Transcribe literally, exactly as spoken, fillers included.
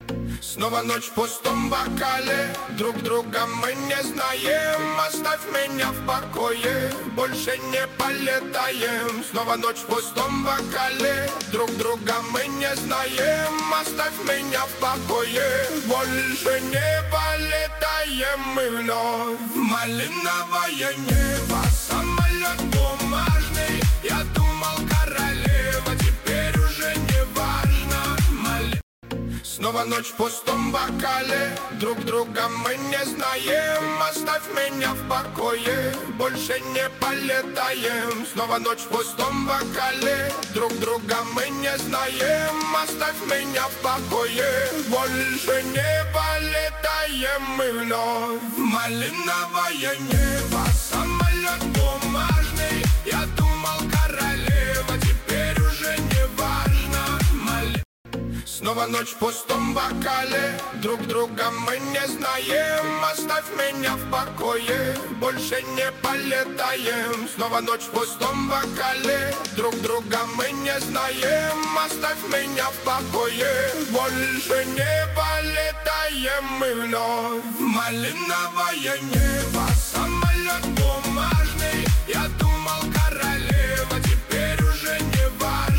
Снова ночь в пустом бокале, друг друга мы не знаем. Оставь меня в покое, больше не полетаем. Снова ночь в пустом бокале, друг друга мы не знаем. Оставь меня в покое, больше не полетаем мы вновь. Малиновое небо, самолет бумажный. Я думал, королева, теперь уже не важно. Мали... Снова ночь в пустом бокале, друг друга мы не знаем. Оставь меня в покое, больше не полетаем. Снова ночь в пустом бокале, друг друга мы не знаем. Оставь меня в покое, больше не полетаем мы вновь. Малиновое небо, самолет бумажный. Я думал, королева, теперь уже не важно. Мали... Снова ночь в пустом бокале, друг друга мы не знаем. Оставь меня в покое, больше не полетаем. Снова ночь в пустом бокале, друг друга мы не знаем. Оставь меня в покое, больше не полетаем мы вновь. Малиновое небо, самолет.